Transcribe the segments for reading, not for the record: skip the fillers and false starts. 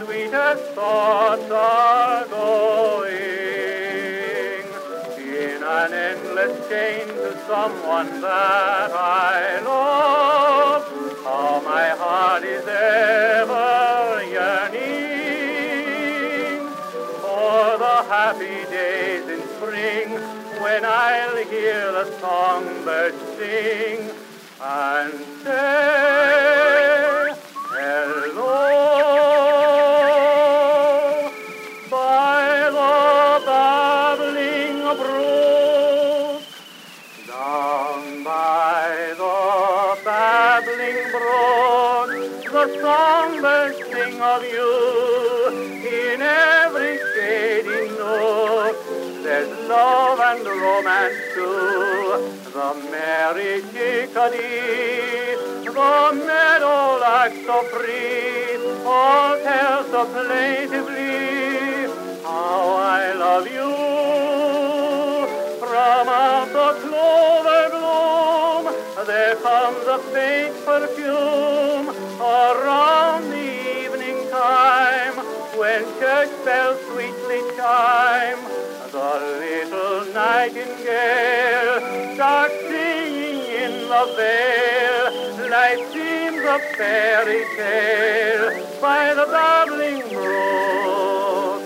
sweetest thoughts are going in an endless chain to someone that I love. How my heart is ever yearning for the happy days in spring when I'll hear the songbirds sing and say hello by the babbling brook, down by the babbling brook. The songbirds sing of you in every shady nook. There's love and romance too. The merry chickadee, the meadowlark so free, all tell so plaintively how I love you. From out the clover bloom there comes a faint perfume around the evening time, when church bells sweetly chime. The little nightingale starts singing in the vale. Life seems a fairy tale by the babbling brook.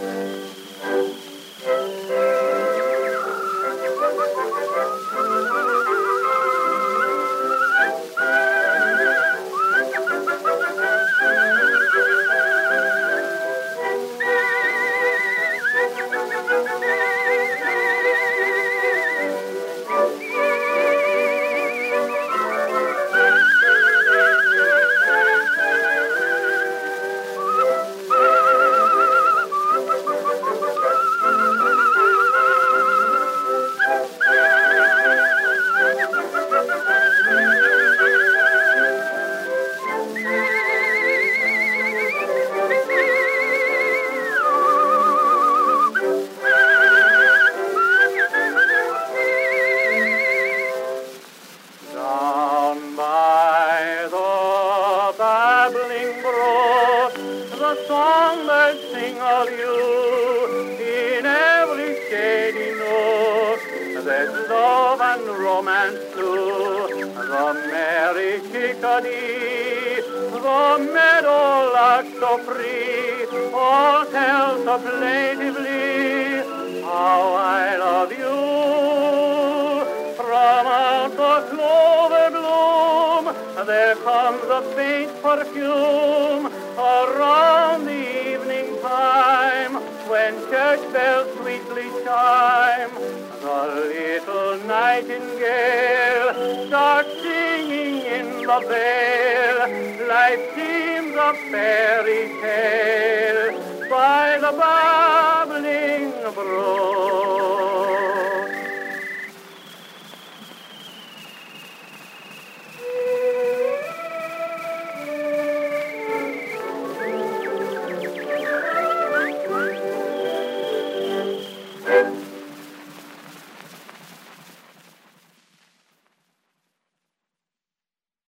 The songbirds sing of you in every shady nook. There's love and romance too. The merry chickadee, the meadowlark so free, all tell so plaintively how I love you. From out the clover bloom there comes a faint perfume around the evening time, when church bells sweetly chime. The little nightingale starts singing in the vale. Life seems a fairy tale by the babbling brook.